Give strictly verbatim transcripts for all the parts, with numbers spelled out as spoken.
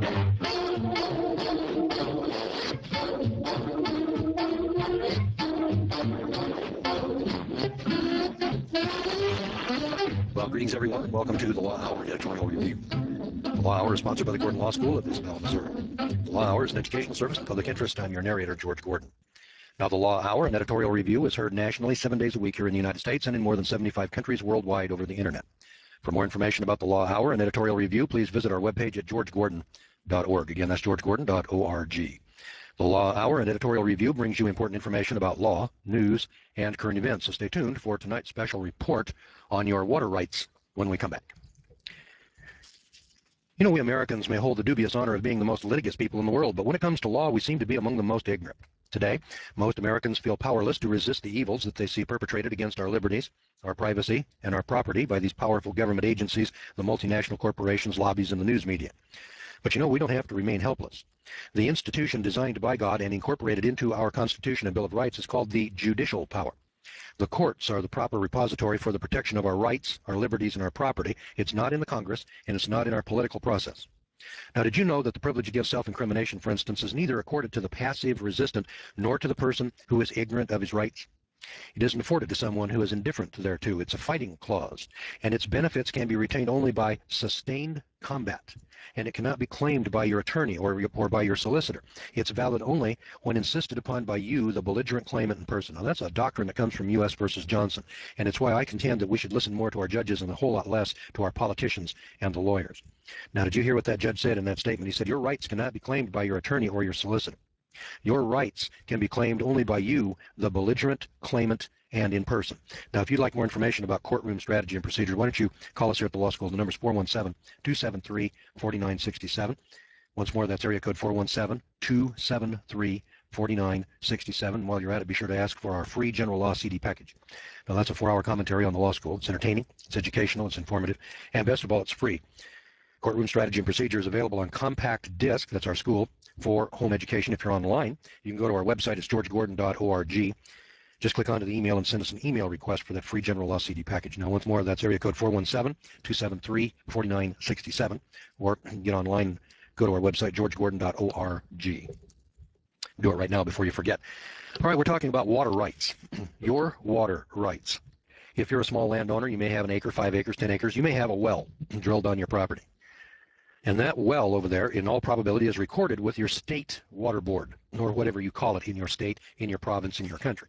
Well, greetings, everyone, and welcome to the Law Hour Editorial Review. The Law Hour is sponsored by the Gordon Law School of Isabella, Missouri. The Law Hour is an educational service in the public interest. I'm your narrator, George Gordon. Now, the Law Hour, an editorial review, is heard nationally seven days a week here in the United States and in more than seventy-five countries worldwide over the Internet. For more information about the Law Hour and editorial review, please visit our webpage at george gordon dot org. Again, that's george gordon dot org. The Law Hour and editorial review brings you important information about law, news, and current events. So stay tuned for tonight's special report on your water rights when we come back. You know, we Americans may hold the dubious honor of being the most litigious people in the world, but when it comes to law, we seem to be among the most ignorant. Today, most Americans feel powerless to resist the evils that they see perpetrated against our liberties, our privacy, and our property by these powerful government agencies, the multinational corporations, lobbies, and the news media. But you know, we don't have to remain helpless. The institution designed by God and incorporated into our Constitution and Bill of Rights is called the judicial power. The courts are the proper repository for the protection of our rights, our liberties, and our property. It's not in the Congress, and it's not in our political process. Now, did you know that the privilege against self-incrimination, for instance, is neither accorded to the passive resistant nor to the person who is ignorant of his rights? It isn't afforded to someone who is indifferent thereto. It's a fighting clause, and its benefits can be retained only by sustained combat, and it cannot be claimed by your attorney or, or by your solicitor. It's valid only when insisted upon by you, the belligerent claimant in person. Now, that's a doctrine that comes from U S versus Johnson, and it's why I contend that we should listen more to our judges and a whole lot less to our politicians and the lawyers. Now, did you hear what that judge said in that statement? He said, your rights cannot be claimed by your attorney or your solicitor. Your rights can be claimed only by you, the belligerent claimant, and in person. Now, if you'd like more information about courtroom strategy and procedure, why don't you call us here at the law school. The number is four one seven, two seven three, four nine six seven. Once more, that's area code four one seven, two seven three, four nine six seven. While you're at it, be sure to ask for our free general law C D package. Now, that's a four-hour commentary on the law school. It's entertaining, it's educational, it's informative, and best of all, it's free. Courtroom Strategy and Procedure is available on compact disc. That's our school for home education. If you're online, you can go to our website. It's george gordon dot org. Just click onto the email and send us an email request for that free general law C D package. Now, once more, that's area code four one seven, two seven three, four nine six seven. Or get online, go to our website, george gordon dot org. Do it right now before you forget. All right, we're talking about water rights. Your water rights. If you're a small landowner, you may have an acre, five acres, ten acres. You may have a well drilled on your property. And that well over there, in all probability, is recorded with your state water board, or whatever you call it in your state, in your province, in your country.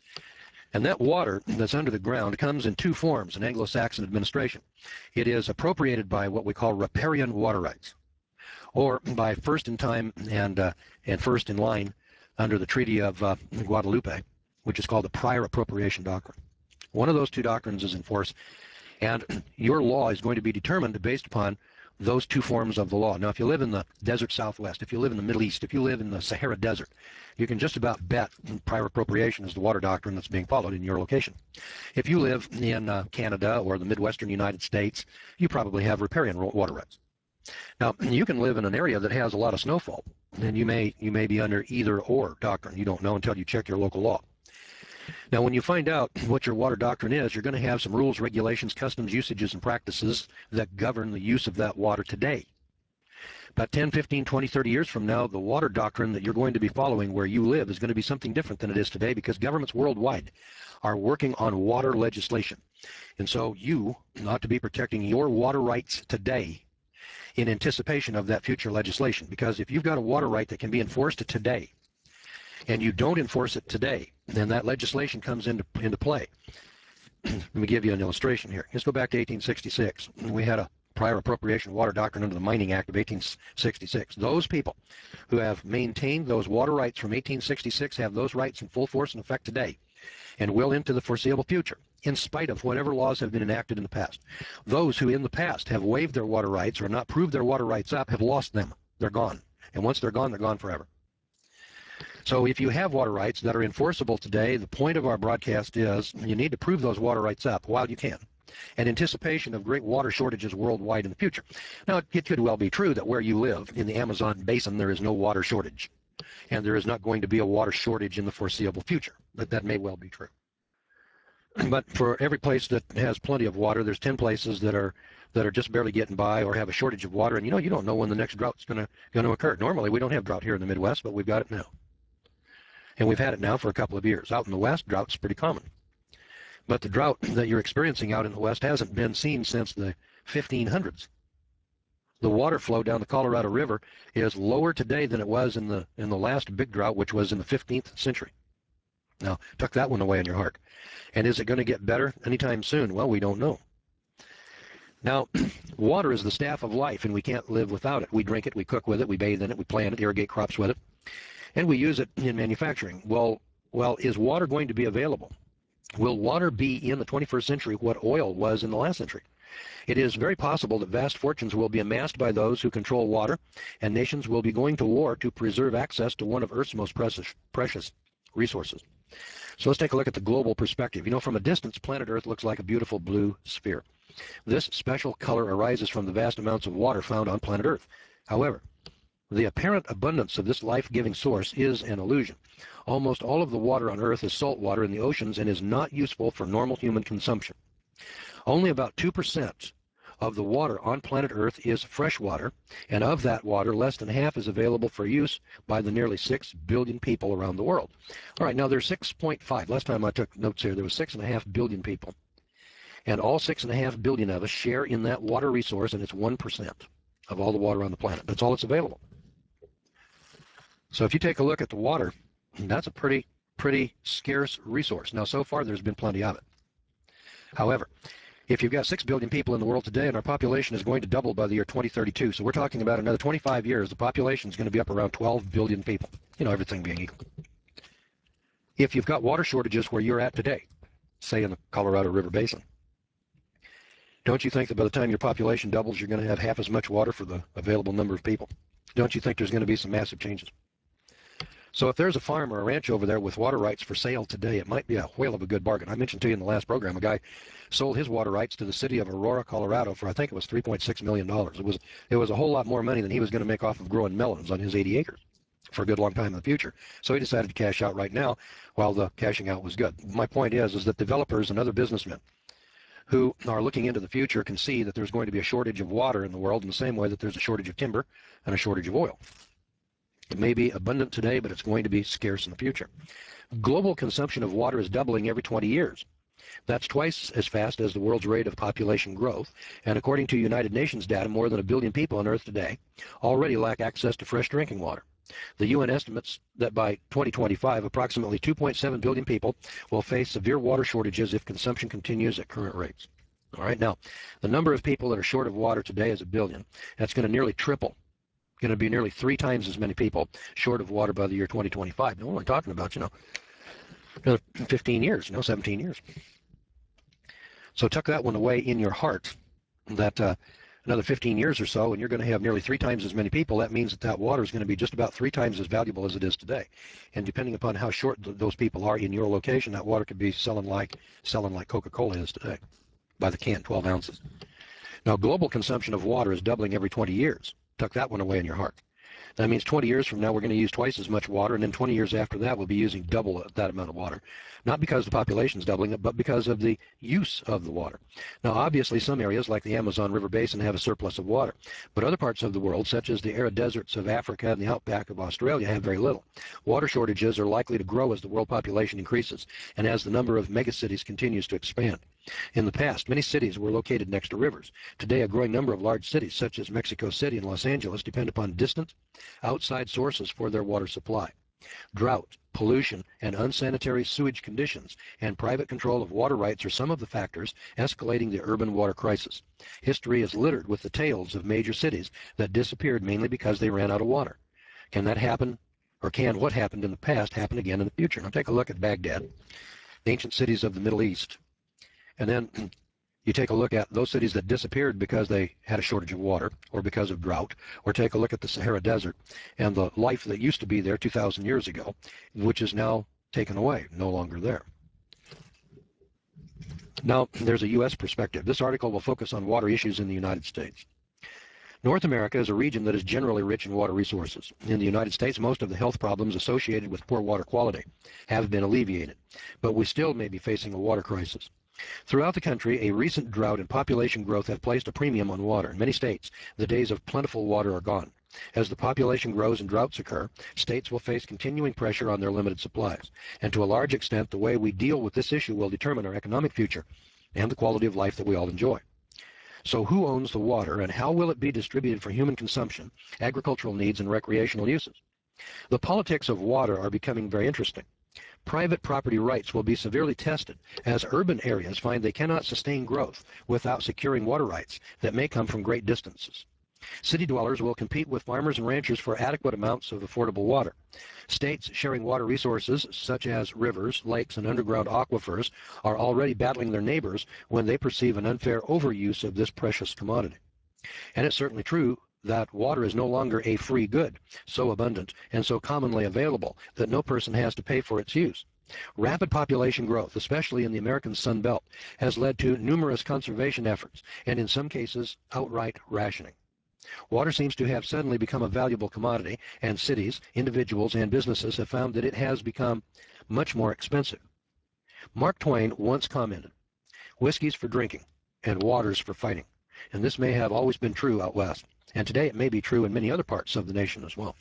And that water that's under the ground comes in two forms in Anglo-Saxon administration. It is appropriated by what we call riparian water rights, or by first in time and, uh, and first in line under the Treaty of uh, Guadalupe, which is called the prior appropriation doctrine. One of those two doctrines is in force, and your law is going to be determined based upon those two forms of the law. Now, if you live in the desert Southwest, if you live in the Middle East, if you live in the Sahara Desert, you can just about bet prior appropriation is the water doctrine that's being followed in your location. If you live in uh, Canada or the Midwestern United States, you probably have riparian water rights. Now, you can live in an area that has a lot of snowfall, and you may, you may be under either or doctrine. You don't know until you check your local law. Now, when you find out what your water doctrine is, you're going to have some rules, regulations, customs, usages, and practices that govern the use of that water today. About ten, fifteen, twenty, thirty years from now, the water doctrine that you're going to be following where you live is going to be something different than it is today, because governments worldwide are working on water legislation. And so you ought to be protecting your water rights today in anticipation of that future legislation. Because if you've got a water right that can be enforced today, and you don't enforce it today, then that legislation comes into, into play. Let me give you an illustration here. Let's go back to eighteen sixty-six. We had a prior appropriation water doctrine under the Mining Act of eighteen sixty-six. Those people who have maintained those water rights from eighteen sixty-six have those rights in full force and effect today, and will into the foreseeable future, in spite of whatever laws have been enacted in the past. Those who in the past have waived their water rights or not proved their water rights up have lost them. They're gone. And once they're gone, they're gone forever. So if you have water rights that are enforceable today, the point of our broadcast is you need to prove those water rights up while you can, in anticipation of great water shortages worldwide in the future. Now, it could well be true that where you live in the Amazon basin, there is no water shortage, and there is not going to be a water shortage in the foreseeable future, but that may well be true. But for every place that has plenty of water, there's ten places that are that are just barely getting by or have a shortage of water. And you know, you don't know when the next drought's going to going to occur. Normally, we don't have drought here in the Midwest, but we've got it now. And we've had it now for a couple of years. Out in the West, drought's pretty common. But the drought that you're experiencing out in the West hasn't been seen since the fifteen hundreds. The water flow down the Colorado River is lower today than it was in the in the last big drought, which was in the fifteenth century. Now, tuck that one away in your heart. And is it going to get better anytime soon? Well, we don't know. Now, water is the staff of life, and we can't live without it. We drink it, we cook with it, we bathe in it, we plant it, irrigate crops with it, and we use it in manufacturing. Well, well, is water going to be available? Will water be in the twenty-first century what oil was in the last century? It is very possible that vast fortunes will be amassed by those who control water, and nations will be going to war to preserve access to one of Earth's most precious, precious resources. So let's take a look at the global perspective. You know, from a distance, planet Earth looks like a beautiful blue sphere. This special color arises from the vast amounts of water found on planet Earth. However, the apparent abundance of this life-giving source is an illusion. Almost all of the water on Earth is salt water in the oceans and is not useful for normal human consumption. Only about two percent of the water on planet Earth is fresh water, and of that water, less than half is available for use by the nearly six billion people around the world. All right, now there's six point five. Last time I took notes here, there was six point five billion people. And all six point five billion of us share in that water resource, and it's one percent of all the water on the planet. That's all that's available. So if you take a look at the water, that's a pretty, pretty scarce resource. Now, so far, there's been plenty of it. However, if you've got six billion people in the world today, and our population is going to double by the year twenty thirty-two, so we're talking about another twenty-five years, the population is going to be up around twelve billion people, you know, everything being equal. If you've got water shortages where you're at today, say in the Colorado River Basin, don't you think that by the time your population doubles, you're going to have half as much water for the available number of people? Don't you think there's going to be some massive changes? So if there's a farm or a ranch over there with water rights for sale today, it might be a whale of a good bargain. I mentioned to you in the last program, a guy sold his water rights to the city of Aurora, Colorado for, I think it was three point six million dollars. It was, it was a whole lot more money than he was going to make off of growing melons on his eighty acres for a good long time in the future. So he decided to cash out right now while the cashing out was good. My point is, is that developers and other businessmen who are looking into the future can see that there's going to be a shortage of water in the world in the same way that there's a shortage of timber and a shortage of oil. It may be abundant today, but it's going to be scarce in the future. Global consumption of water is doubling every twenty years. That's twice as fast as the world's rate of population growth. And according to United Nations data, more than a billion people on Earth today already lack access to fresh drinking water. The U N estimates that by twenty twenty-five, approximately two point seven billion people will face severe water shortages if consumption continues at current rates. All right, now, the number of people that are short of water today is a billion. That's going to nearly triple. Going to be nearly three times as many people short of water by the year twenty twenty-five. Now, we're only talking about, you know, another fifteen years, you know, seventeen years. So tuck that one away in your heart, that uh, another fifteen years or so, and you're going to have nearly three times as many people. That means that that water is going to be just about three times as valuable as it is today. And depending upon how short th those people are in your location, that water could be selling like selling like Coca-Cola is today, by the can, twelve ounces. Now, global consumption of water is doubling every twenty years. Tuck that one away in your heart. That means twenty years from now, we're going to use twice as much water, and then twenty years after that, we'll be using double that amount of water. Not because the population is doubling it, but because of the use of the water. Now, obviously, some areas like the Amazon River Basin have a surplus of water, but other parts of the world, such as the arid deserts of Africa and the outback of Australia, have very little. Water shortages are likely to grow as the world population increases and as the number of megacities continues to expand. In the past, many cities were located next to rivers. Today, a growing number of large cities, such as Mexico City and Los Angeles, depend upon distant, outside sources for their water supply. Drought, pollution, and unsanitary sewage conditions and private control of water rights are some of the factors escalating the urban water crisis. History is littered with the tales of major cities that disappeared mainly because they ran out of water. Can that happen, or can what happened in the past happen again in the future? Now take a look at Baghdad, the ancient cities of the Middle East. And then you take a look at those cities that disappeared because they had a shortage of water or because of drought, or take a look at the Sahara Desert and the life that used to be there two thousand years ago, which is now taken away, no longer there. Now, there's a U S perspective. This article will focus on water issues in the United States. North America is a region that is generally rich in water resources. In the United States, most of the health problems associated with poor water quality have been alleviated, but we still may be facing a water crisis. Throughout the country, a recent drought and population growth have placed a premium on water. In many states, the days of plentiful water are gone. As the population grows and droughts occur, states will face continuing pressure on their limited supplies. And to a large extent, the way we deal with this issue will determine our economic future and the quality of life that we all enjoy. So who owns the water, and how will it be distributed for human consumption, agricultural needs, and recreational uses? The politics of water are becoming very interesting. Private property rights will be severely tested as urban areas find they cannot sustain growth without securing water rights that may come from great distances. City dwellers will compete with farmers and ranchers for adequate amounts of affordable water. States sharing water resources, such as rivers, lakes, and underground aquifers, are already battling their neighbors when they perceive an unfair overuse of this precious commodity. And it's certainly true that water is no longer a free good, so abundant and so commonly available that no person has to pay for its use. Rapid population growth, especially in the American Sun Belt, has led to numerous conservation efforts and in some cases outright rationing. Water seems to have suddenly become a valuable commodity, and cities, individuals, and businesses have found that it has become much more expensive. Mark Twain once commented, "Whiskey's for drinking and water's for fighting." And this may have always been true out west. And today it may be true in many other parts of the nation as well.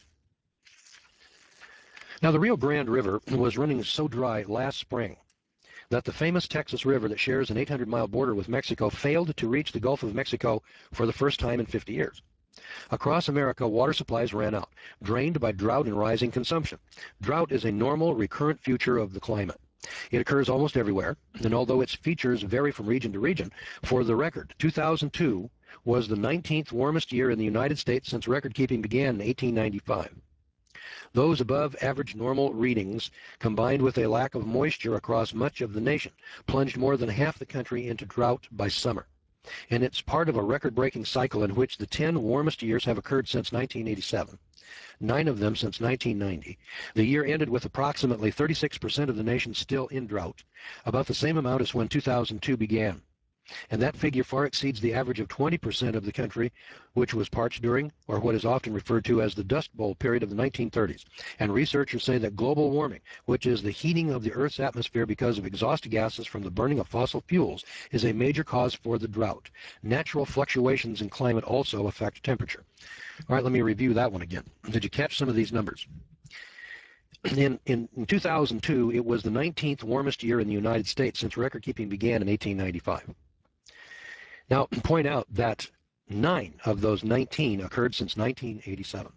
Now, the Rio Grande River was running so dry last spring that the famous Texas River that shares an eight hundred mile border with Mexico failed to reach the Gulf of Mexico for the first time in fifty years. Across America, water supplies ran out, drained by drought and rising consumption. Drought is a normal, recurrent feature of the climate. It occurs almost everywhere, and although its features vary from region to region, for the record, two thousand two was the nineteenth warmest year in the United States since record-keeping began in eighteen ninety-five. Those above average normal readings, combined with a lack of moisture across much of the nation, plunged more than half the country into drought by summer. And it's part of a record-breaking cycle in which the ten warmest years have occurred since nineteen eighty-seven, nine of them since nineteen ninety. The year ended with approximately thirty-six percent of the nation still in drought, about the same amount as when two thousand two began. And that figure far exceeds the average of twenty percent of the country, which was parched during, or what is often referred to as the Dust Bowl period of the nineteen thirties. And researchers say that global warming, which is the heating of the Earth's atmosphere because of exhaust gases from the burning of fossil fuels, is a major cause for the drought. Natural fluctuations in climate also affect temperature. All right, let me review that one again. Did you catch some of these numbers? In, in, in two thousand two, it was the nineteenth warmest year in the United States since record-keeping began in eighteen ninety-five. Now, point out that nine of those nineteen occurred since nineteen eighty-seven.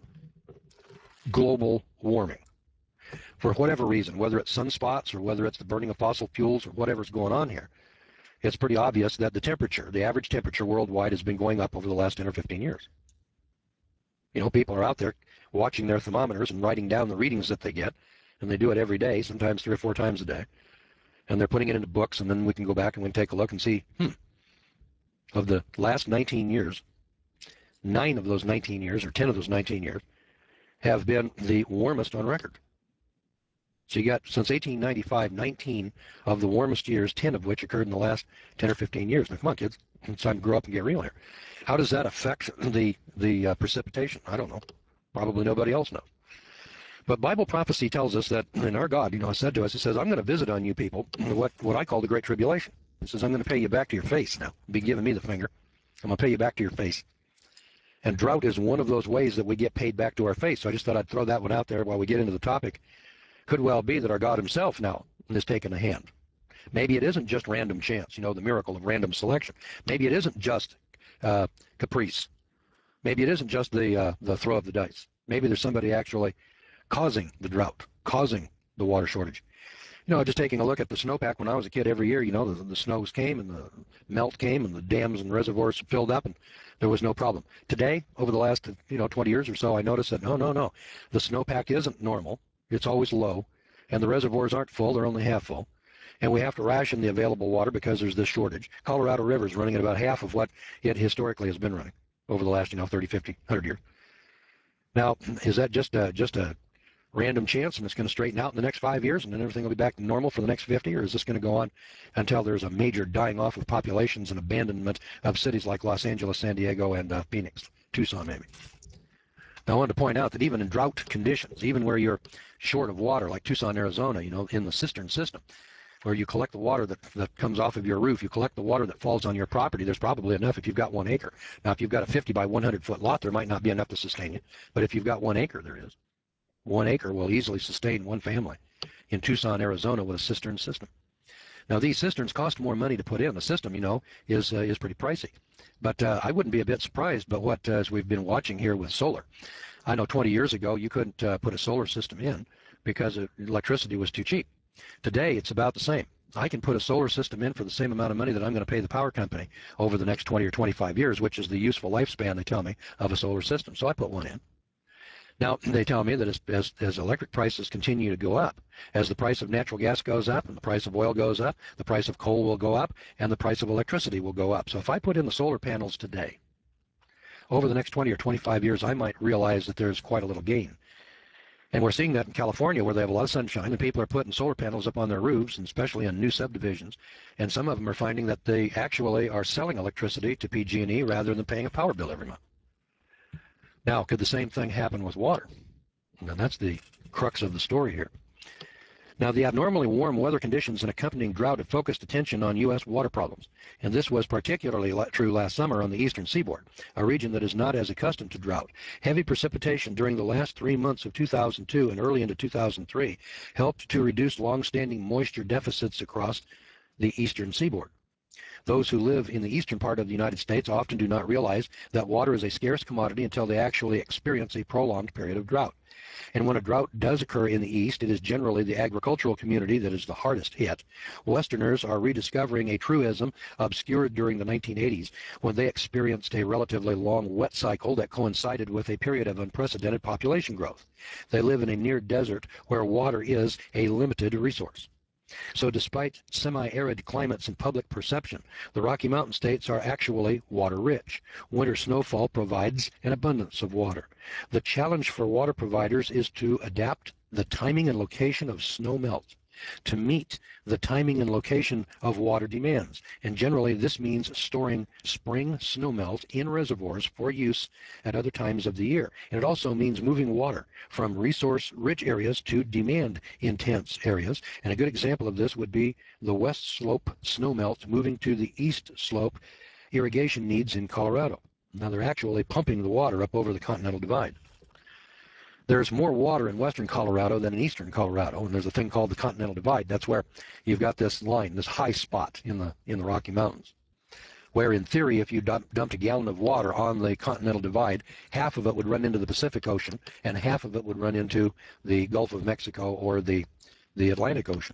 Global warming. For whatever reason, whether it's sunspots or whether it's the burning of fossil fuels or whatever's going on here, it's pretty obvious that the temperature, the average temperature worldwide, has been going up over the last ten or fifteen years. You know, people are out there watching their thermometers and writing down the readings that they get, and they do it every day, sometimes three or four times a day. And they're putting it into books, and then we can go back and we can take a look and see, hmm, of the last nineteen years, nine of those nineteen years, or ten of those nineteen years, have been the warmest on record. So you got, since eighteen ninety-five, nineteen of the warmest years, ten of which occurred in the last ten or fifteen years. Now, come on, kids. It's time to grow up and get real here. How does that affect the, the uh, precipitation? I don't know. Probably nobody else knows. But Bible prophecy tells us that, and our God, you know, said to us, He says, I'm going to visit on you people what, what I call the Great Tribulation. He says, I'm going to pay you back to your face now. Be giving me the finger. I'm going to pay you back to your face. And drought is one of those ways that we get paid back to our face. So I just thought I'd throw that one out there while we get into the topic. Could well be that our God Himself now has taken a hand. Maybe it isn't just random chance, you know, the miracle of random selection. Maybe it isn't just uh, caprice. Maybe it isn't just the, uh, the throw of the dice. Maybe there's somebody actually causing the drought, causing the water shortage. You know, just taking a look at the snowpack when I was a kid every year, you know, the, the snows came and the melt came and the dams and reservoirs filled up and there was no problem. Today, over the last, you know, twenty years or so, I noticed that no, no, no, the snowpack isn't normal. It's always low, and the reservoirs aren't full. They're only half full. And we have to ration the available water because there's this shortage. Colorado River is running at about half of what it historically has been running over the last, you know, thirty, fifty, one hundred years. Now, is that just a, just a random chance and it's going to straighten out in the next five years and then everything will be back to normal for the next fifty, or is this going to go on until there's a major dying off of populations and abandonment of cities like Los Angeles, San Diego, and uh, Phoenix? Tucson maybe. Now I wanted to point out that even in drought conditions, even where you're short of water, like Tucson, Arizona, you know, in the cistern system, where you collect the water that, that comes off of your roof, you collect the water that falls on your property, there's probably enough if you've got one acre. Now, if you've got a fifty by one hundred foot lot, there might not be enough to sustain you, but if you've got one acre, there is. One acre will easily sustain one family in Tucson, Arizona with a cistern system. Now, these cisterns cost more money to put in. The system, you know, is, uh, is pretty pricey. But uh, I wouldn't be a bit surprised by what, uh, as we've been watching here with solar. I know twenty years ago you couldn't uh, put a solar system in because electricity was too cheap. Today, it's about the same. I can put a solar system in for the same amount of money that I'm going to pay the power company over the next twenty or twenty-five years, which is the useful lifespan, they tell me, of a solar system. So I put one in. Now, they tell me that as, as, as electric prices continue to go up, as the price of natural gas goes up and the price of oil goes up, the price of coal will go up and the price of electricity will go up. So if I put in the solar panels today, over the next twenty or twenty-five years, I might realize that there's quite a little gain. And we're seeing that in California, where they have a lot of sunshine, and people are putting solar panels up on their roofs, and especially on new subdivisions. And some of them are finding that they actually are selling electricity to P G and E rather than paying a power bill every month. Now, could the same thing happen with water? And that's the crux of the story here. Now, the abnormally warm weather conditions and accompanying drought have focused attention on U S water problems, and this was particularly true last summer on the eastern seaboard, a region that is not as accustomed to drought. Heavy precipitation during the last three months of two thousand two and early into two thousand three helped to reduce long-standing moisture deficits across the eastern seaboard. Those who live in the eastern part of the United States often do not realize that water is a scarce commodity until they actually experience a prolonged period of drought. And when a drought does occur in the east, it is generally the agricultural community that is the hardest hit. Westerners are rediscovering a truism obscured during the nineteen eighties when they experienced a relatively long wet cycle that coincided with a period of unprecedented population growth. They live in a near desert where water is a limited resource. So despite semi-arid climates and public perception, the Rocky Mountain states are actually water-rich. Winter snowfall provides an abundance of water. The challenge for water providers is to adapt the timing and location of snow melt to meet the timing and location of water demands. And generally, this means storing spring snowmelt in reservoirs for use at other times of the year. And it also means moving water from resource-rich areas to demand-intense areas. And a good example of this would be the west slope snowmelt moving to the east slope irrigation needs in Colorado. Now, they're actually pumping the water up over the Continental Divide. There's more water in western Colorado than in eastern Colorado, and there's a thing called the Continental Divide. That's where you've got this line, this high spot in the in the Rocky Mountains, where in theory, if you dump, dumped a gallon of water on the Continental Divide, half of it would run into the Pacific Ocean, and half of it would run into the Gulf of Mexico or the, the Atlantic Ocean.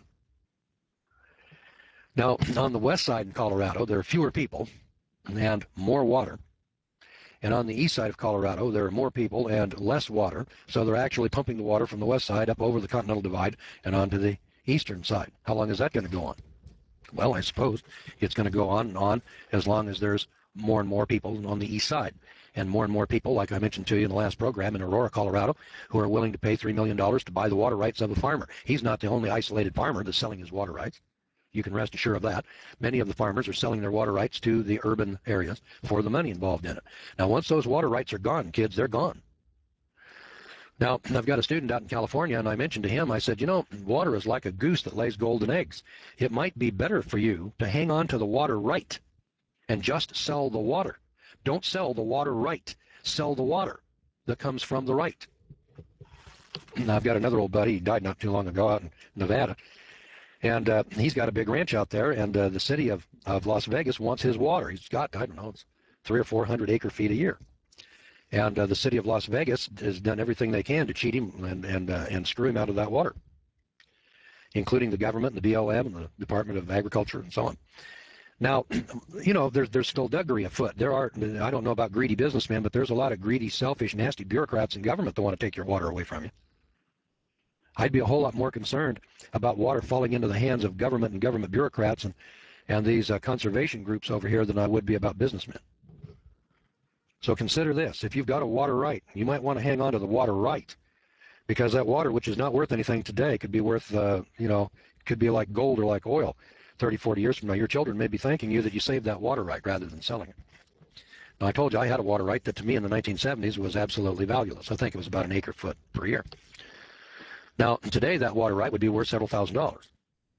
Now, on the west side in Colorado, there are fewer people and more water. And on the east side of Colorado, there are more people and less water, so they're actually pumping the water from the west side up over the Continental Divide and onto the eastern side. How long is that going to go on? Well, I suppose it's going to go on and on as long as there's more and more people on the east side. And more and more people, like I mentioned to you in the last program, in Aurora, Colorado, who are willing to pay three million dollars to buy the water rights of a farmer. He's not the only isolated farmer that's selling his water rights. You can rest assured of that. Many of the farmers are selling their water rights to the urban areas for the money involved in it. Now, once those water rights are gone, kids, they're gone. Now, I've got a student out in California, and I mentioned to him, I said, you know, water is like a goose that lays golden eggs. It might be better for you to hang on to the water right and just sell the water. Don't sell the water right. Sell the water that comes from the right. And I've got another old buddy, he died not too long ago out in Nevada. And uh, he's got a big ranch out there, and uh, the city of, of Las Vegas wants his water. He's got, I don't know, it's three or four hundred acre feet a year. And uh, the city of Las Vegas has done everything they can to cheat him and, and, uh, and screw him out of that water, including the government and the B L M and the Department of Agriculture and so on. Now, you know, there's, there's skullduggery afoot. There are, I don't know about greedy businessmen, but there's a lot of greedy, selfish, nasty bureaucrats in government that want to take your water away from you. I'd be a whole lot more concerned about water falling into the hands of government and government bureaucrats and, and these uh, conservation groups over here than I would be about businessmen. So consider this. If you've got a water right, you might want to hang on to the water right, because that water, which is not worth anything today, could be worth, uh, you know, could be like gold or like oil thirty, forty years from now. Your children may be thanking you that you saved that water right rather than selling it. Now, I told you I had a water right that to me in the nineteen seventies was absolutely valueless. I think it was about an acre foot per year. Now, today that water right would be worth several thousand dollars.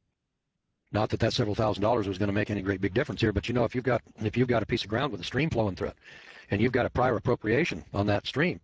Not that that several thousand dollars was going to make any great big difference here, but you know, if you've got if you've got a piece of ground with a stream flowing through it, and you've got a prior appropriation on that stream,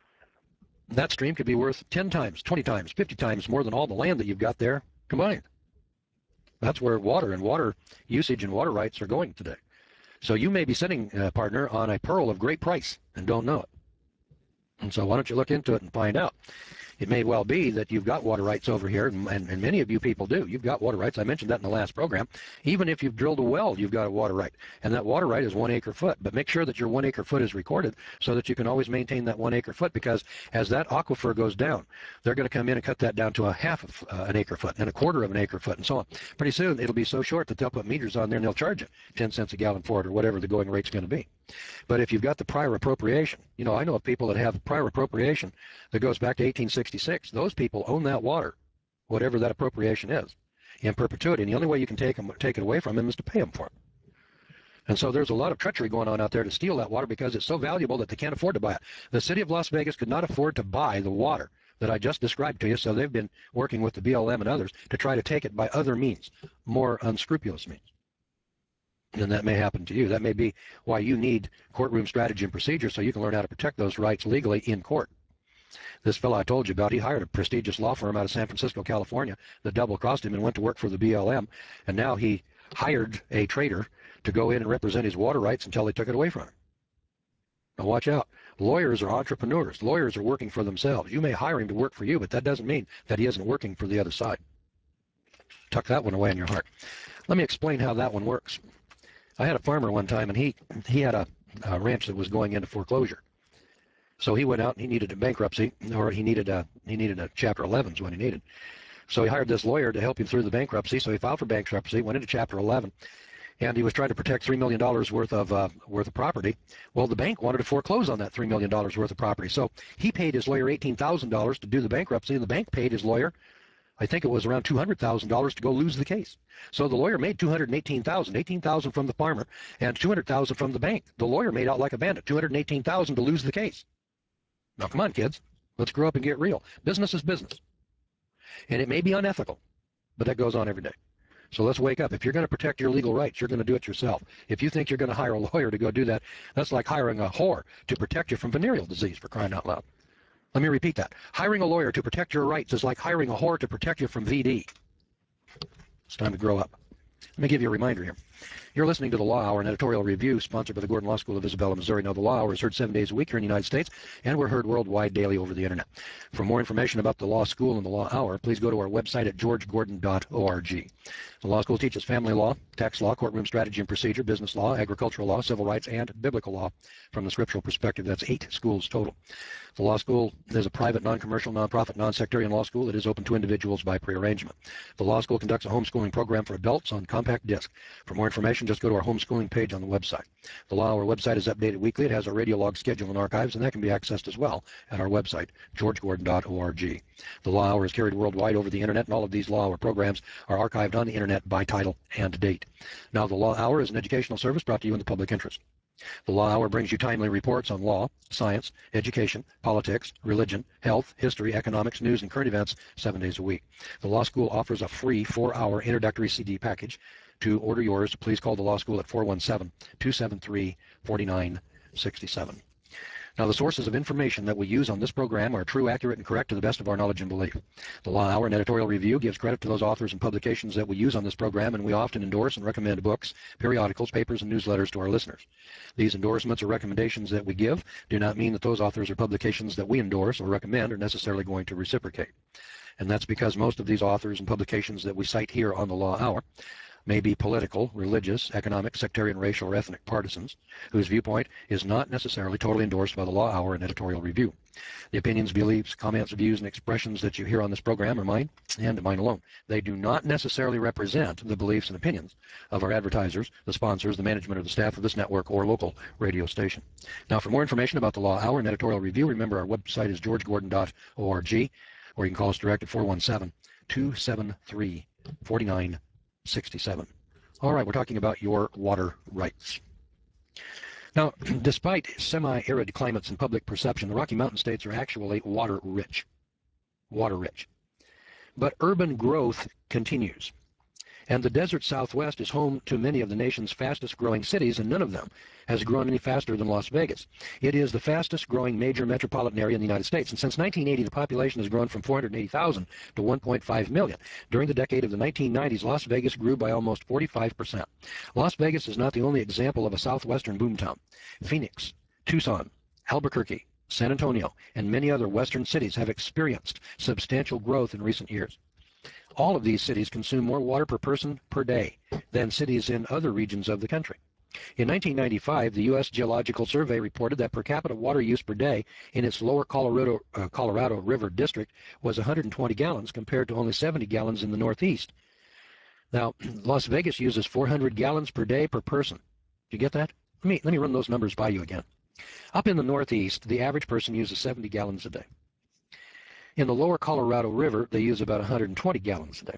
that stream could be worth ten times, twenty times, fifty times more than all the land that you've got there combined. That's where water and water usage and water rights are going today. So you may be sitting, uh, partner, on a pearl of great price and don't know it. And so why don't you look into it and find out? It may well be that you've got water rights over here, and, and, and many of you people do. You've got water rights. I mentioned that in the last program. Even if you've drilled a well, you've got a water right. And that water right is one acre foot. But make sure that your one acre foot is recorded so that you can always maintain that one acre foot, because as that aquifer goes down, they're going to come in and cut that down to a half of uh, an acre foot and a quarter of an acre foot and so on. Pretty soon it'll be so short that they'll put meters on there and they'll charge you ten cents a gallon for it or whatever the going rate's going to be. But if you've got the prior appropriation, you know, I know of people that have prior appropriation that goes back to eighteen sixty-six. Those people own that water, whatever that appropriation is, in perpetuity. And the only way you can take them, take it away from them is to pay them for it. And so there's a lot of treachery going on out there to steal that water because it's so valuable that they can't afford to buy it. The city of Las Vegas could not afford to buy the water that I just described to you, so they've been working with the B L M and others to try to take it by other means, more unscrupulous means. And that may happen to you. That may be why you need courtroom strategy and procedure, so you can learn how to protect those rights legally in court. This fellow I told you about, he hired a prestigious law firm out of San Francisco, California, that double-crossed him and went to work for the B L M, and now he hired a trader to go in and represent his water rights until they took it away from him. Now watch out. Lawyers are entrepreneurs. Lawyers are working for themselves. You may hire him to work for you, but that doesn't mean that he isn't working for the other side. Tuck that one away in your heart. Let me explain how that one works. I had a farmer one time, and he he had a, a ranch that was going into foreclosure. So he went out and he needed a bankruptcy, or he needed a he needed a Chapter eleven is what he needed. So he hired this lawyer to help him through the bankruptcy. So he filed for bankruptcy, went into Chapter eleven, and he was trying to protect three million dollars worth of uh, worth of property. Well, the bank wanted to foreclose on that three million dollars worth of property. So he paid his lawyer eighteen thousand dollars to do the bankruptcy, and the bank paid his lawyer, I think it was around two hundred thousand dollars to go lose the case. So the lawyer made two hundred eighteen thousand dollars, eighteen thousand dollars from the farmer, and two hundred thousand dollars from the bank. The lawyer made out like a bandit, two hundred eighteen thousand dollars to lose the case. Now, come on, kids. Let's grow up and get real. Business is business. And it may be unethical, but that goes on every day. So let's wake up. If you're going to protect your legal rights, you're going to do it yourself. If you think you're going to hire a lawyer to go do that, that's like hiring a whore to protect you from venereal disease, for crying out loud. Let me repeat that. Hiring a lawyer to protect your rights is like hiring a whore to protect you from V D. It's time to grow up. Let me give you a reminder here. You're listening to the Law Hour, an editorial review sponsored by the Gordon Law School of Isabella, Missouri. Now, the Law Hour is heard seven days a week here in the United States, and we're heard worldwide daily over the Internet. For more information about the Law School and the Law Hour, please go to our website at george gordon dot org. The Law School teaches family law, tax law, courtroom strategy and procedure, business law, agricultural law, civil rights, and biblical law from the scriptural perspective. That's eight schools total. The Law School is a private, non-commercial, non-profit, non-sectarian law school that is open to individuals by prearrangement. The Law School conducts a homeschooling program for adults on compact disc. For more information, just go to our homeschooling page on the website. The Law Hour website is updated weekly. It has a radio log schedule and archives, and that can be accessed as well at our website, george gordon dot org. The Law Hour is carried worldwide over the Internet, and all of these Law Hour programs are archived on the Internet by title and date. Now, the Law Hour is an educational service brought to you in the public interest. The Law Hour brings you timely reports on law, science, education, politics, religion, health, history, economics, news, and current events seven days a week. The Law School offers a free four-hour introductory C D package. To order yours, please call the Law School at four one seven, two seven three, four nine six seven. Now, the sources of information that we use on this program are true, accurate, and correct to the best of our knowledge and belief. The Law Hour and editorial review gives credit to those authors and publications that we use on this program, and we often endorse and recommend books, periodicals, papers, and newsletters to our listeners. These endorsements or recommendations that we give do not mean that those authors or publications that we endorse or recommend are necessarily going to reciprocate. And that's because most of these authors and publications that we cite here on the Law Hour may be political, religious, economic, sectarian, racial, or ethnic partisans, whose viewpoint is not necessarily totally endorsed by the Law Hour and editorial review. The opinions, beliefs, comments, views, and expressions that you hear on this program are mine and mine alone. They do not necessarily represent the beliefs and opinions of our advertisers, the sponsors, the management, or the staff of this network or local radio station. Now, for more information about the Law Hour and editorial review, remember our website is george gordon dot org, or you can call us direct at four one seven, two seven three, four nine six seven. All right, we're talking about your water rights. Now, despite semi-arid climates and public perception, the Rocky Mountain states are actually water-rich. Water-rich. But urban growth continues. And the desert Southwest is home to many of the nation's fastest growing cities, and none of them has grown any faster than Las Vegas. It is the fastest growing major metropolitan area in the United States, and since nineteen eighty, the population has grown from four hundred eighty thousand to one point five million. During the decade of the nineteen nineties, Las Vegas grew by almost forty-five percent. Las Vegas is not the only example of a southwestern boomtown. Phoenix, Tucson, Albuquerque, San Antonio, and many other western cities have experienced substantial growth in recent years. All of these cities consume more water per person per day than cities in other regions of the country. In nineteen ninety-five, the U S Geological Survey reported that per capita water use per day in its lower Colorado, uh, Colorado River District was one hundred twenty gallons compared to only seventy gallons in the Northeast. Now, Las Vegas uses four hundred gallons per day per person. Do you get that? Let me, let me run those numbers by you again. Up in the Northeast, the average person uses seventy gallons a day. In the lower Colorado River, they use about one hundred twenty gallons a day.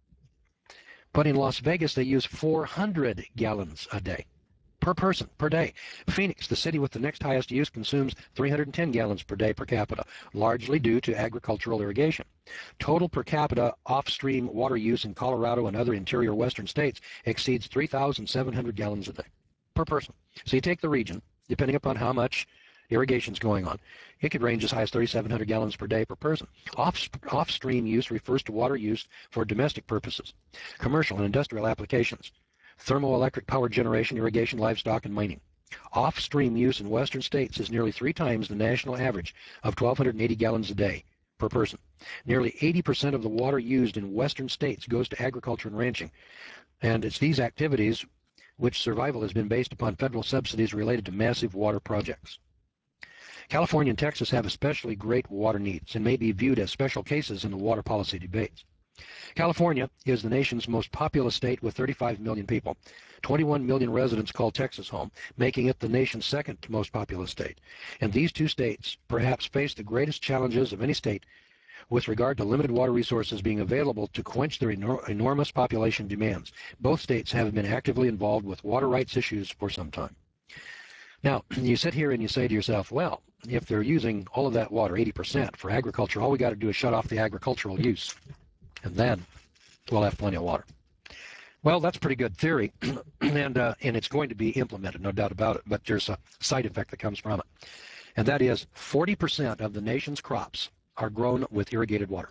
But in Las Vegas, they use four hundred gallons a day per person per day. Phoenix, the city with the next highest use, consumes three hundred ten gallons per day per capita, largely due to agricultural irrigation. Total per capita off-stream water use in Colorado and other interior western states exceeds three thousand seven hundred gallons a day per person. So you take the region, depending upon how much irrigation's going on, it could range as high as thirty-seven hundred gallons per day per person. Off, off-stream use refers to water used for domestic purposes, commercial and industrial applications, thermoelectric power generation, irrigation, livestock, and mining. Off-stream use in western states is nearly three times the national average of one thousand two hundred eighty gallons a day per person. Nearly eighty percent of the water used in western states goes to agriculture and ranching, and it's these activities which survival has been based upon federal subsidies related to massive water projects. California and Texas have especially great water needs and may be viewed as special cases in the water policy debates. California is the nation's most populous state with thirty-five million people. twenty-one million residents call Texas home, making it the nation's second most populous state. And these two states perhaps face the greatest challenges of any state with regard to limited water resources being available to quench their enor enormous population demands. Both states have been actively involved with water rights issues for some time. Now, you sit here and you say to yourself, well, if they're using all of that water, eighty percent, for agriculture, all we got to do is shut off the agricultural use, and then we'll have plenty of water. Well, that's pretty good theory, and, uh, and it's going to be implemented, no doubt about it, but there's a side effect that comes from it, and that is forty percent of the nation's crops are grown with irrigated water.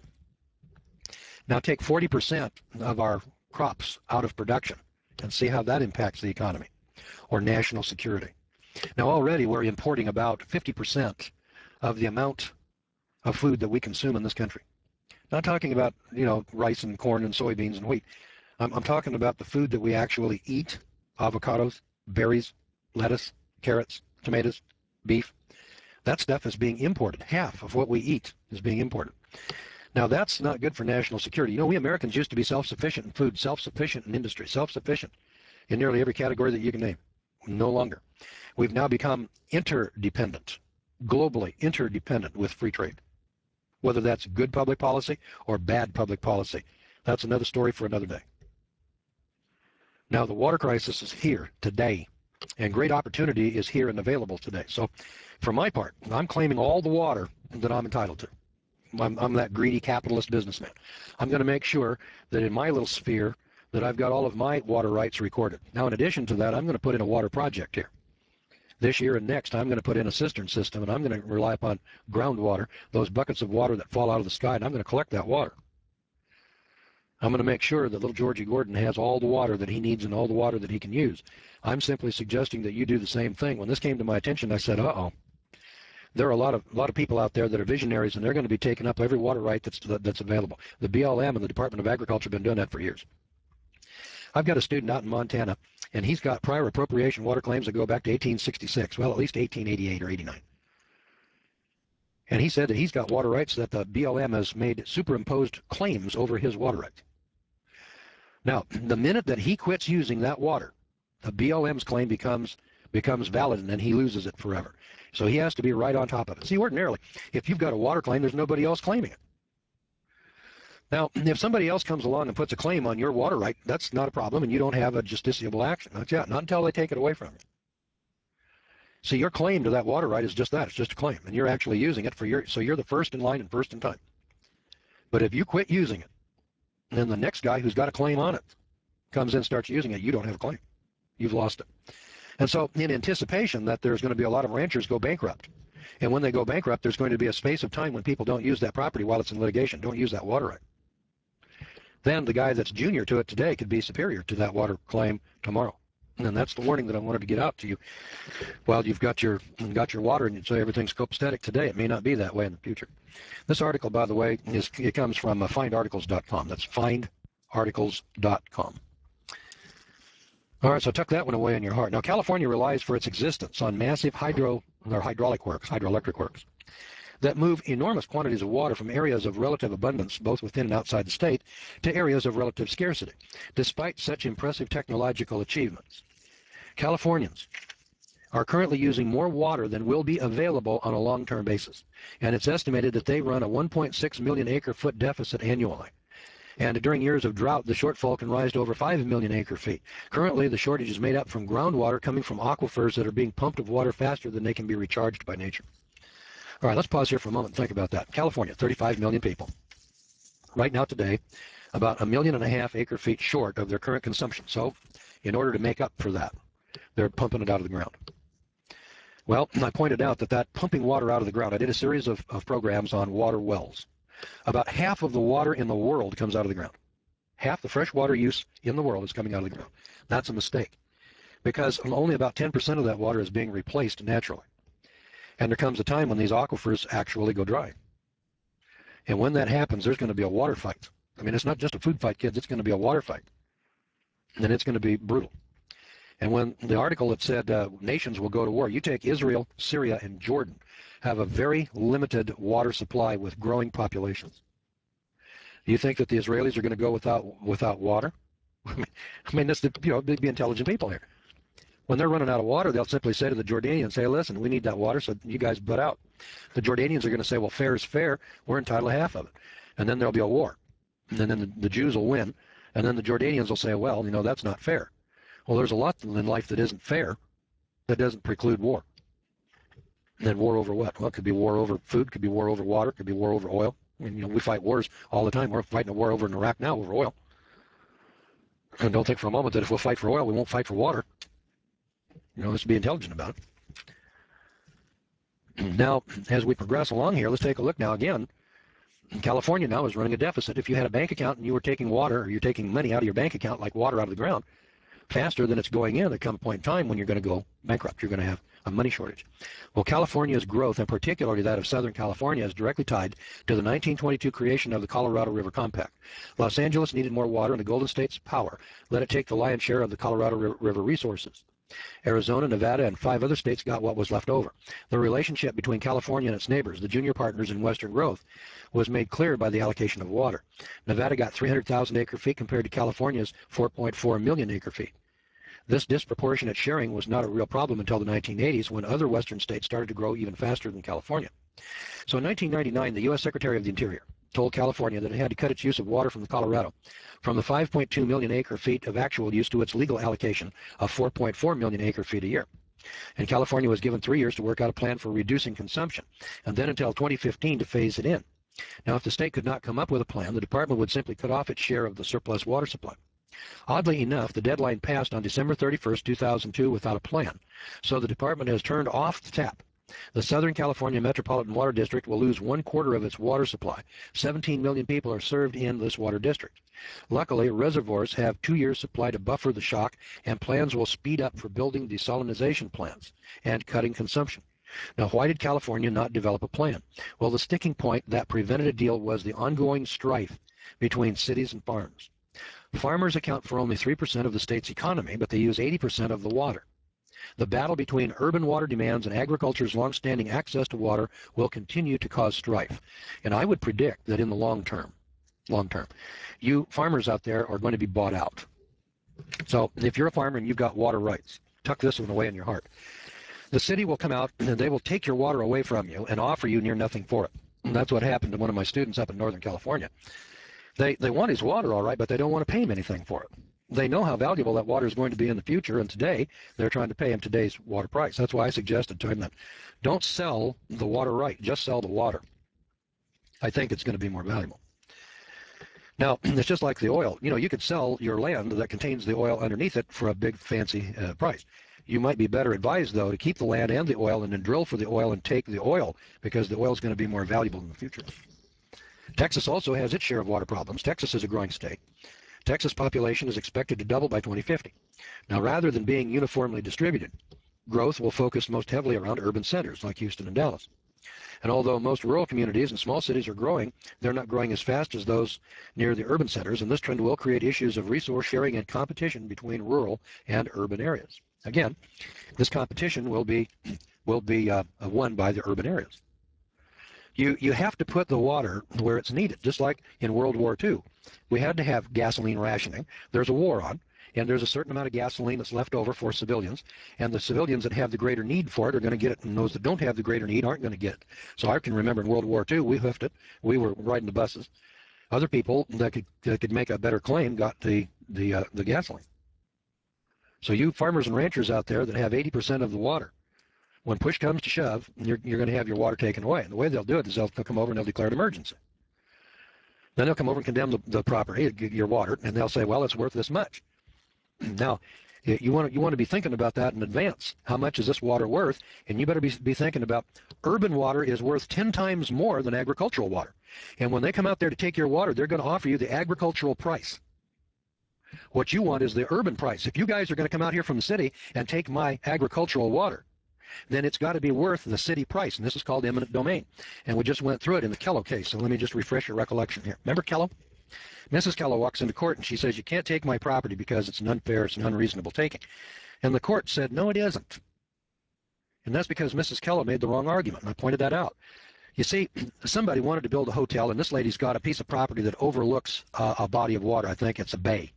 Now take forty percent of our crops out of production and see how that impacts the economy or national security. Now already we're importing about fifty percent of the amount of food that we consume in this country. Not talking about, you know, rice and corn and soybeans and wheat. I'm, I'm talking about the food that we actually eat: avocados, berries, lettuce, carrots, tomatoes, beef. That stuff is being imported. Half of what we eat is being imported. Now that's not good for national security. You know, we Americans used to be self-sufficient in food, self-sufficient in industry, self-sufficient in nearly every category that you can name. No longer. We've now become interdependent, globally interdependent with free trade. Whether that's good public policy or bad public policy, that's another story for another day. Now the water crisis is here today, and great opportunity is here and available today. So for my part, I'm claiming all the water that I'm entitled to. I'm, I'm that greedy capitalist businessman. I'm going to make sure that in my little sphere that I've got all of my water rights recorded. Now in addition to that, I'm going to put in a water project here. This year and next, I'm going to put in a cistern system, and I'm going to rely upon groundwater, those buckets of water that fall out of the sky, and I'm going to collect that water. I'm going to make sure that little Georgie Gordon has all the water that he needs and all the water that he can use. I'm simply suggesting that you do the same thing. When this came to my attention, I said, uh-oh. There are a lot of a lot of people out there that are visionaries, and they're going to be taking up every water right that's that's available. The B L M and the Department of Agriculture have been doing that for years. I've got a student out in Montana, and he's got prior appropriation water claims that go back to eighteen sixty-six, well, at least eighteen eighty-eight or eighty-nine. And he said that he's got water rights that the B L M has made superimposed claims over his water rights. Now, the minute that he quits using that water, the B L M's claim becomes becomes valid, and then he loses it forever. So he has to be right on top of it. See, ordinarily, if you've got a water claim, there's nobody else claiming it. Now, if somebody else comes along and puts a claim on your water right, that's not a problem, and you don't have a justiciable action. Not yet, not until they take it away from you. See, your claim to that water right is just that. It's just a claim, and you're actually using it for your, so you're the first in line and first in time. But if you quit using it, then the next guy who's got a claim on it comes in and starts using it, you don't have a claim. You've lost it. And so in anticipation that there's going to be a lot of ranchers go bankrupt, and when they go bankrupt, there's going to be a space of time when people don't use that property while it's in litigation, don't use that water right. Then the guy that's junior to it today could be superior to that water claim tomorrow. And that's the warning that I wanted to get out to you. While you've got your got your water and you say everything's copacetic today, it may not be that way in the future. This article, by the way, is it comes from uh, find articles dot com. That's find articles dot com. All right, so tuck that one away in your heart. Now, California relies for its existence on massive hydro or hydraulic works, hydroelectric works, that move enormous quantities of water from areas of relative abundance, both within and outside the state, to areas of relative scarcity. Despite such impressive technological achievements, Californians are currently using more water than will be available on a long-term basis. And it's estimated that they run a one point six million acre foot deficit annually. And during years of drought, the shortfall can rise to over five million acre feet. Currently, the shortage is made up from groundwater coming from aquifers that are being pumped with water faster than they can be recharged by nature. All right, let's pause here for a moment and think about that. California, thirty-five million people. Right now today, about a million and a half acre feet short of their current consumption. So in order to make up for that, they're pumping it out of the ground. Well, I pointed out that that pumping water out of the ground, I did a series of, of programs on water wells. About half of the water in the world comes out of the ground. Half the fresh water use in the world is coming out of the ground. That's a mistake, because only about ten percent of that water is being replaced naturally. And there comes a time when these aquifers actually go dry. And when that happens, there's going to be a water fight. I mean, it's not just a food fight, kids. It's going to be a water fight. And it's going to be brutal. And when the article that said uh, nations will go to war, you take Israel, Syria, and Jordan, have a very limited water supply with growing populations. Do you think that the Israelis are going to go without without water? I mean, I mean, this, you know, be intelligent people here. When they're running out of water, they'll simply say to the Jordanians, say, listen, we need that water, so you guys butt out. The Jordanians are going to say, well, fair is fair. We're entitled to half of it. And then there'll be a war. And then the, the Jews will win. And then the Jordanians will say, well, you know, that's not fair. Well, there's a lot in life that isn't fair that doesn't preclude war. And then war over what? Well, it could be war over food, could be war over water, could be war over oil. I mean, you know, we fight wars all the time. We're fighting a war over in Iraq now over oil. And don't think for a moment that if we'll fight for oil, we won't fight for water. You know, let's be intelligent about it. Now, as we progress along here, let's take a look now again. California now is running a deficit. If you had a bank account and you were taking water, or you're taking money out of your bank account like water out of the ground, faster than it's going in, there comes a point in time when you're going to go bankrupt. You're going to have a money shortage. Well, California's growth, and particularly that of Southern California, is directly tied to the nineteen twenty-two creation of the Colorado River Compact. Los Angeles needed more water, and the Golden State's power let it take the lion's share of the Colorado River resources. Arizona, Nevada, and five other states got what was left over. The relationship between California and its neighbors, the junior partners in Western growth, was made clear by the allocation of water. Nevada got three hundred thousand acre feet compared to California's four point four million acre feet. This disproportionate sharing was not a real problem until the nineteen eighties, when other western states started to grow even faster than California. So in nineteen ninety-nine, the U S Secretary of the Interior told California that it had to cut its use of water from the Colorado from the five point two million acre feet of actual use to its legal allocation of four point four million acre feet a year. And California was given three years to work out a plan for reducing consumption, and then until twenty fifteen to phase it in. Now, if the state could not come up with a plan, the department would simply cut off its share of the surplus water supply. Oddly enough, the deadline passed on December thirty-first, two thousand two without a plan, so the department has turned off the tap. The Southern California Metropolitan Water District will lose one quarter of its water supply. seventeen million people are served in this water district. Luckily, reservoirs have two years' supply to buffer the shock, and plans will speed up for building desalinization plants and cutting consumption. Now, why did California not develop a plan? Well, the sticking point that prevented a deal was the ongoing strife between cities and farms. Farmers account for only three percent of the state's economy, but they use eighty percent of the water. The battle between urban water demands and agriculture's long-standing access to water will continue to cause strife. And I would predict that in the long term, long term, you farmers out there are going to be bought out. So if you're a farmer and you've got water rights, tuck this one away in your heart. The city will come out and they will take your water away from you and offer you near nothing for it. And that's what happened to one of my students up in Northern California. They, they want his water, all right, but they don't want to pay him anything for it. they know how valuable that water is going to be in the future, and today they're trying to pay him today's water price. That's why I suggested to him that don't sell the water right, just sell the water. I think it's going to be more valuable. Now, it's just like the oil. You know, you could sell your land that contains the oil underneath it for a big fancy uh, price. You might be better advised, though, to keep the land and the oil and then drill for the oil and take the oil, because the oil is going to be more valuable in the future. Texas also has its share of water problems. Texas is a growing state. Texas population is expected to double by twenty fifty. Now, rather than being uniformly distributed, growth will focus most heavily around urban centers like Houston and Dallas. And although most rural communities and small cities are growing, they're not growing as fast as those near the urban centers, and this trend will create issues of resource sharing and competition between rural and urban areas. Again, this competition will be will be uh, won by the urban areas. You, you have to put the water where it's needed, just like in World War Two. We had to have gasoline rationing. There's a war on, and there's a certain amount of gasoline that's left over for civilians, and the civilians that have the greater need for it are going to get it, and those that don't have the greater need aren't going to get it. So I can remember in World War Two, we hoofed it. We were riding the buses. Other people that could, that could make a better claim got the, the, uh, the gasoline. So you farmers and ranchers out there that have eighty percent of the water, when push comes to shove, you're, you're going to have your water taken away. And the way they'll do it is they'll, they'll come over and they'll declare an emergency. Then they'll come over and condemn the, the property, your water, and they'll say, well, it's worth this much. Now, you want, to, you want to be thinking about that in advance. How much is this water worth? And you better be, be thinking about urban water is worth ten times more than agricultural water. And when they come out there to take your water, they're going to offer you the agricultural price. What you want is the urban price. If you guys are going to come out here from the city and take my agricultural water, then it's got to be worth the city price, and this is called eminent domain. And we just went through it in the Kello case, so let me just refresh your recollection here. Remember Kello? Missus Kello walks into court and she says, you can't take my property because it's an unfair, it's an unreasonable taking. And the court said, no, it isn't. And that's because Missus Kello made the wrong argument, and I pointed that out. You see, somebody wanted to build a hotel, and this lady's got a piece of property that overlooks uh, a body of water. I think it's a bay.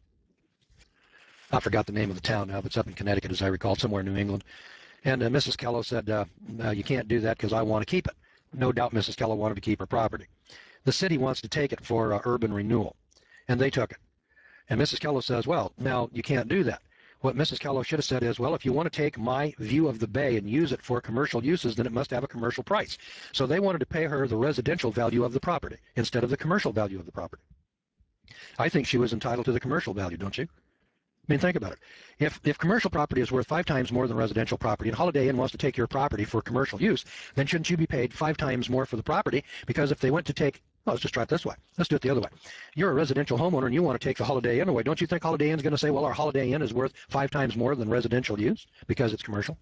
I forgot the name of the town now, but it's up in Connecticut, as I recall, somewhere in New England. And uh, Missus Kello said, uh, uh, you can't do that because I want to keep it. No doubt Missus Kello wanted to keep her property. The city wants to take it for uh, urban renewal, and they took it. And Missus Kello says, well, now you can't do that. What Missus Kello should have said is, well, if you want to take my view of the bay and use it for commercial uses, then it must have a commercial price. So they wanted to pay her the residential value of the property instead of the commercial value of the property. I think she was entitled to the commercial value, don't you? I mean, think about it. If, if commercial property is worth five times more than residential property, and Holiday Inn wants to take your property for commercial use, then shouldn't you be paid five times more for the property? Because if they went to take, well, let's just try it this way. Let's do it the other way. You're a residential homeowner and you want to take the Holiday Inn away. Don't you think Holiday Inn is going to say, well, our Holiday Inn is worth five times more than residential use because it's commercial?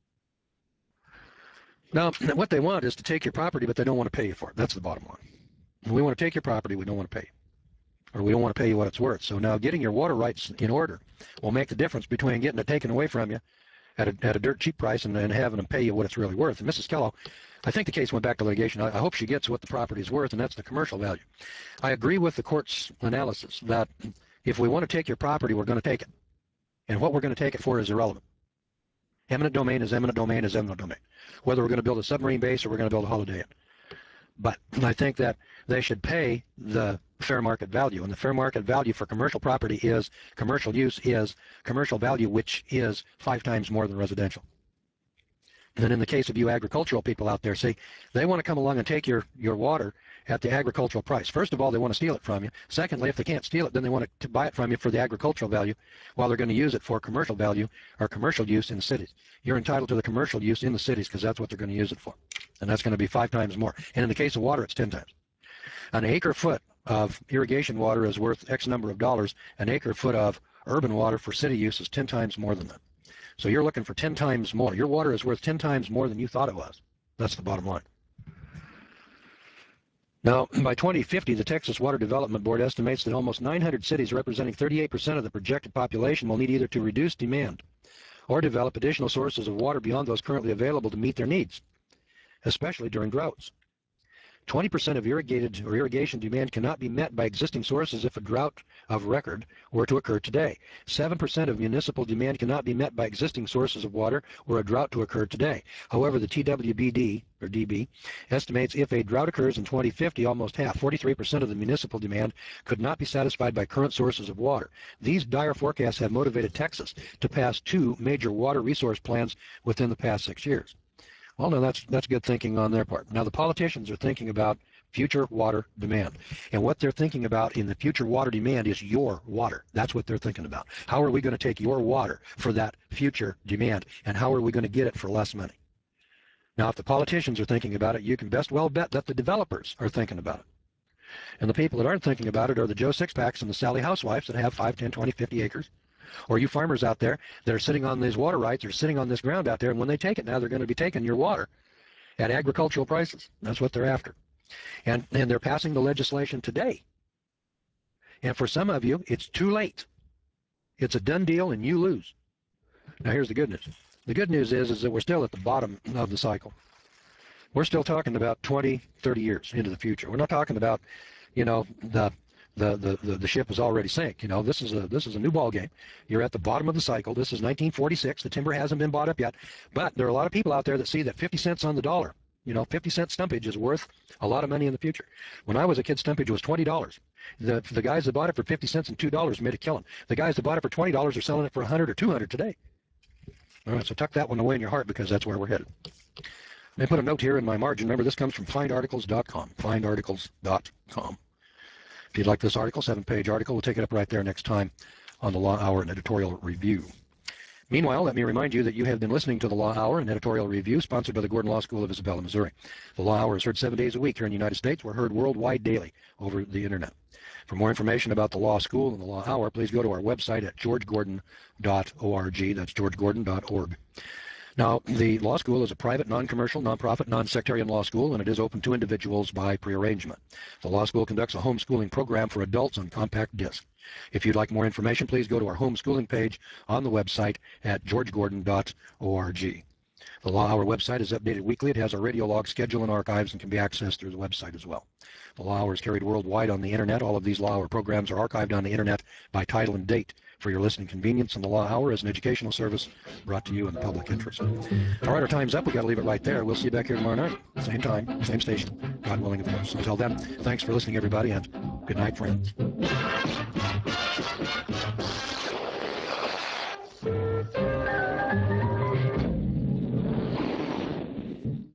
Now, what they want is to take your property, but they don't want to pay you for it. That's the bottom line. We want to take your property, we don't want to pay you. Or we don't want to pay you what it's worth. So now getting your water rights in order will make the difference between getting it taken away from you at a, at a dirt cheap price and, and having them pay you what it's really worth. And Missus Kello, I think the case went back to litigation. I, I hope she gets what the property is worth, and that's the commercial value. I agree with the court's analysis that if we want to take your property, we're going to take it. And what we're going to take it for is irrelevant. Eminent domain is eminent domain is eminent domain. Whether we're going to build a submarine base or we're going to build a Holiday Inn. But I think that they should pay the fair market value, and the fair market value for commercial property is commercial use is commercial value, which is five times more than residential. And in the case of you agricultural people out there, see, they want to come along and take your, your water at the agricultural price. First of all, they want to steal it from you. Secondly, if they can't steal it, then they want to buy it from you for the agricultural value while they're going to use it for commercial value or commercial use in the cities. You're entitled to the commercial use in the cities because that's what they're going to use it for. And that's going to be five times more. And in the case of water, it's ten times. An acre foot of irrigation water is worth X number of dollars. An acre foot of urban water for city use is ten times more than that. So you're looking for ten times more. Your water is worth ten times more than you thought it was. That's the bottom line. Now, by twenty fifty, the Texas Water Development Board estimates that almost nine hundred cities representing thirty-eight percent of the projected population will need either to reduce demand or develop additional sources of water beyond those currently available to meet their needs, especially during droughts. twenty percent of irrigated or irrigation demand cannot be met by existing sources if a drought of record were to occur today. seven percent of municipal demand cannot be met by existing sources of water were a drought to occur today. However, the T W B D, or D B, estimates if a drought occurs in twenty fifty, almost half, forty-three percent of the municipal demand could not be satisfied by current sources of water. These dire forecasts have motivated Texas to pass two major water resource plans within the past six years. Well, no, that's that's good thinking on their part. Now, the politicians are thinking about future water demand. And what they're thinking about in the future water demand is your water. That's what they're thinking about. How are we going to take your water for that future demand, and how are we going to get it for less money? Now, if the politicians are thinking about it, you can best well bet that the developers are thinking about it. And the people that aren't thinking about it are the Joe Sixpacks and the Sally Housewives that have five, ten, twenty, fifty acres. Or you farmers out there that are sitting on these water rights or sitting on this ground out there, and when they take it now, they're going to be taking your water at agricultural prices. That's what they're after. And, and they're passing the legislation today. And for some of you, it's too late. It's a done deal, and you lose. Now, here's the good news. The good news is, is that we're still at the bottom of the cycle. We're still talking about twenty, thirty years into the future. We're not talking about, you know, the The, the, the, the ship is already sank. You know, this is a this is a new ball game. You're at the bottom of the cycle. This is nineteen forty-six. The timber hasn't been bought up yet, but there are a lot of people out there that see that fifty cents on the dollar, you know, fifty cent stumpage is worth a lot of money in the future. When I was a kid, stumpage was twenty dollars. The the guys that bought it for fifty cents and two dollars made a killing. The guys that bought it for twenty dollars are selling it for a hundred or two hundred today. All right, so tuck that one away in your heart because that's where we're headed. Let me put a note here in my margin. Remember, this comes from find articles dot com. find articles dot com. If you'd like this article, seven-page article, we'll take it up right there next time on the Law Hour and Editorial Review. Meanwhile, let me remind you that you have been listening to the Law Hour and Editorial Review, sponsored by the Gordon Law School of Isabella, Missouri. The Law Hour is heard seven days a week here in the United States. We're heard worldwide daily over the Internet. For more information about the Law School and the Law Hour, please go to our website at george gordon dot org. That's george gordon dot org. Now, the law school is a private, non-commercial, non-profit, non-sectarian law school, and it is open to individuals by prearrangement. The law school conducts a homeschooling program for adults on compact disc. If you'd like more information, please go to our homeschooling page on the website at george gordon dot org. The Law Hour website is updated weekly. It has a radio log schedule and archives and can be accessed through the website as well. The Law Hour is carried worldwide on the Internet. All of these Law Hour programs are archived on the Internet by title and date for your listening convenience, and the Law Hour is an educational service brought to you in the public interest. All right, our time's up. We've got to leave it right there. We'll see you back here tomorrow night. Same time, same station. God willing, of course. Until then, thanks for listening, everybody, and good night, friends.